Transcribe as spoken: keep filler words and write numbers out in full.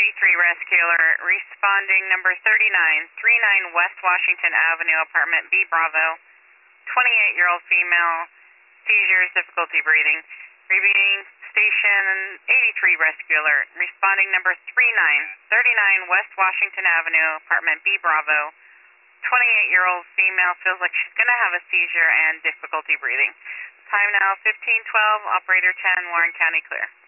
eighty-three Rescue Alert, responding number thirty-nine, thirty-nine West Washington Avenue, apartment B Bravo, twenty-eight-year-old female, seizures, difficulty breathing. Repeating, station eighty-three Rescue Alert, responding number thirty-nine, thirty-nine West Washington Avenue, apartment B Bravo, twenty-eight-year-old female feels like she's going to have a seizure and difficulty breathing. Time now fifteen twelve, operator ten, Warren County clear.